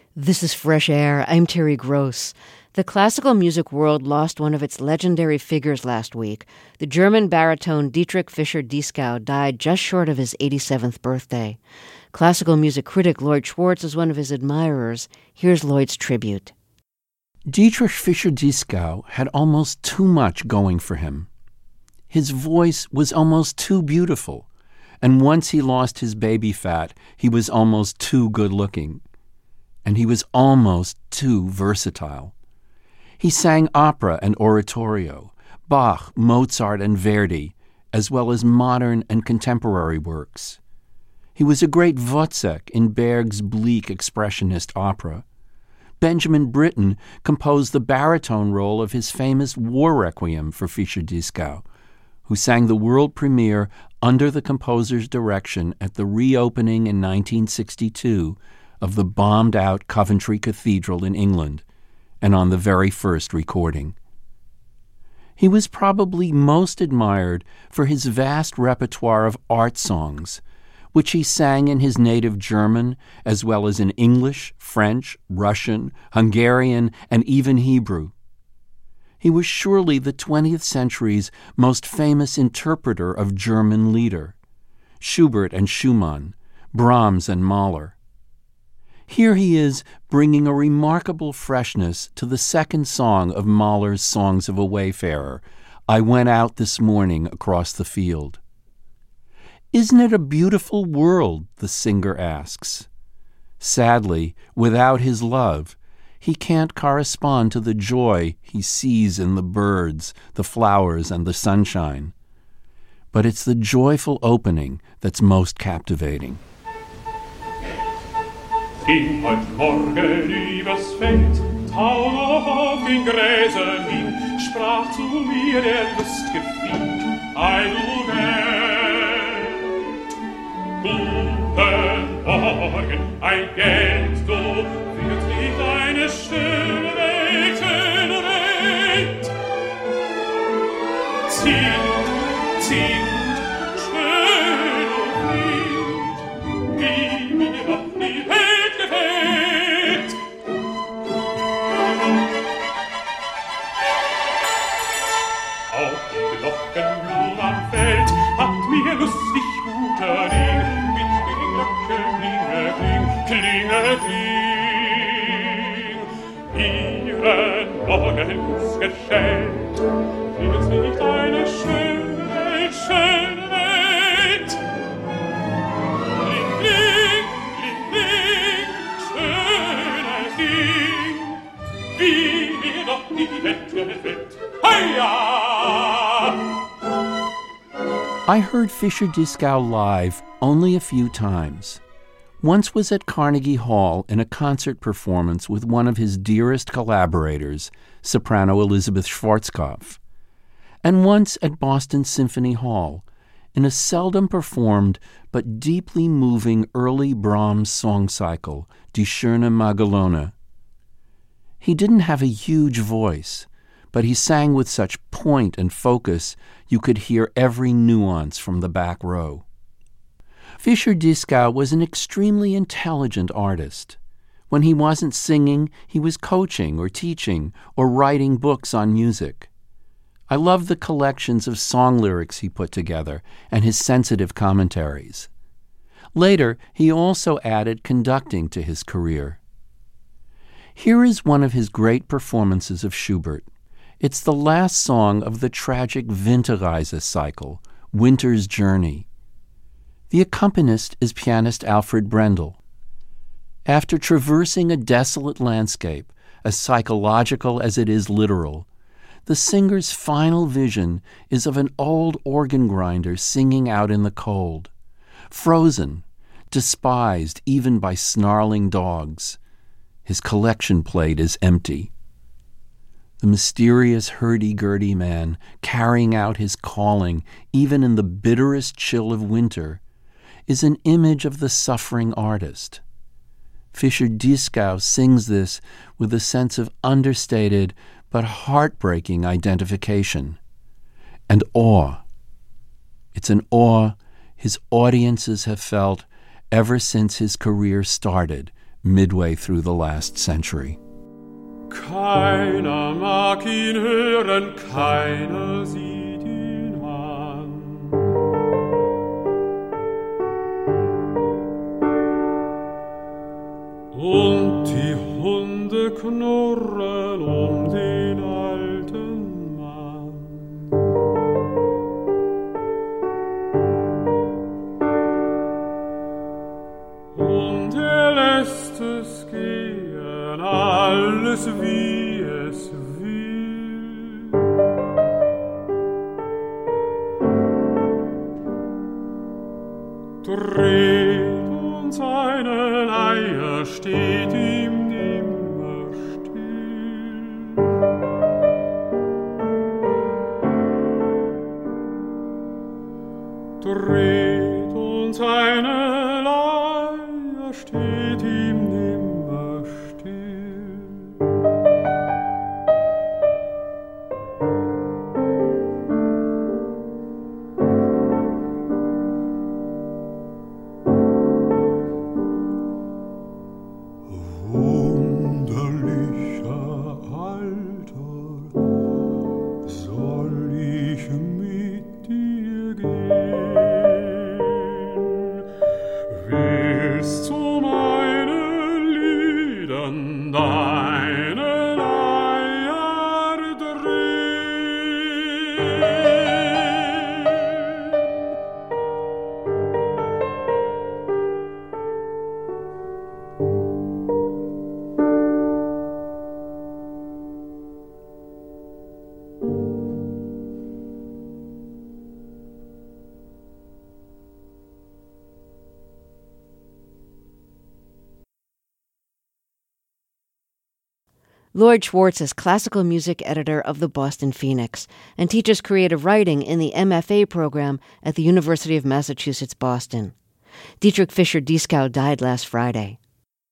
This is Fresh Air. I'm Terry Gross. The classical music world lost one of its legendary figures last week. The German baritone Dietrich Fischer-Dieskau died just short of his 87th birthday. Classical music critic Lloyd Schwartz is one of his admirers. Here's Lloyd's tribute. Dietrich Fischer-Dieskau had almost too much going for him. His voice was almost too beautiful, and once he lost his baby fat, he was almost too good-looking. And he was almost too versatile. He sang opera and oratorio, Bach, Mozart, and Verdi, as well as modern and contemporary works. He was a great Wozzeck in Berg's bleak expressionist opera. Benjamin Britten composed the baritone role of his famous War Requiem for Fischer-Dieskau, who sang the world premiere under the composer's direction at the reopening in 1962 of the bombed-out Coventry Cathedral in England, and on the very first recording. He was probably most admired for his vast repertoire of art songs, which he sang in his native German, as well as in English, French, Russian, Hungarian, and even Hebrew. He was surely the 20th century's most famous interpreter of German lieder, Schubert and Schumann, Brahms and Mahler. Here he is bringing a remarkable freshness to the second song of Mahler's Songs of a Wayfarer, I Went Out This Morning Across the Field. Isn't it a beautiful world, the singer asks. Sadly, without his love, he can't correspond to the joy he sees in the birds, the flowers, and the sunshine. But it's the joyful opening that's most captivating. Ging heut Morgen übers Feld, auf den Gräsern hin, sprach zu mir der lustige Fied, ei du Welt. Guten Morgen, ein Geld, du wird nicht eine schöne Welt, schöne Welt. Singt, schön und lieb, wie mir doch die Welt gefällt. Auf die Glockenblumen am Feld hat mir lustig guter Ding mit den Glocken klinge, ihren Morgensgeschenk. Ist nicht eine schöne Welt, schöne Welt? Kling, schönes Ding, wie mir doch die Welt gefällt. Heia! I heard Fischer-Dieskau live only a few times. Once was at Carnegie Hall in a concert performance with one of his dearest collaborators, soprano Elizabeth Schwarzkopf, and once at Boston Symphony Hall in a seldom performed but deeply moving early Brahms song cycle, Die schöne Magelone. He didn't have a huge voice, but he sang with such point and focus you could hear every nuance from the back row. Fischer-Dieskau was an extremely intelligent artist. When he wasn't singing, he was coaching or teaching or writing books on music. I love the collections of song lyrics he put together and his sensitive commentaries. Later, he also added conducting to his career. Here is one of his great performances of Schubert. It's the last song of the tragic Winterreise cycle, Winter's Journey. The accompanist is pianist Alfred Brendel. After traversing a desolate landscape, as psychological as it is literal, the singer's final vision is of an old organ grinder singing out in the cold, frozen, despised even by snarling dogs. His collection plate is empty. The mysterious hurdy-gurdy man carrying out his calling even in the bitterest chill of winter is an image of the suffering artist. Fischer-Dieskau sings this with a sense of understated but heartbreaking identification and awe. It's an awe his audiences have felt ever since his career started midway through the last century. Keiner mag ihn hören, keiner sieht ihn an. Und die Hunde knurren den alten Mann. Und lässt es gehen, alles wie es will. Dreht uns eine Leier, steht ihm nimmer still. Dreht uns eine Leier, steht ihm nimmer still. Wunderlicher Alter, soll ich mit dir gehen? Willst du meine Liedern deine Leier drehen? Lloyd Schwartz is classical music editor of the Boston Phoenix and teaches creative writing in the MFA program at the University of Massachusetts, Boston. Dietrich Fischer-Dieskau died last Friday.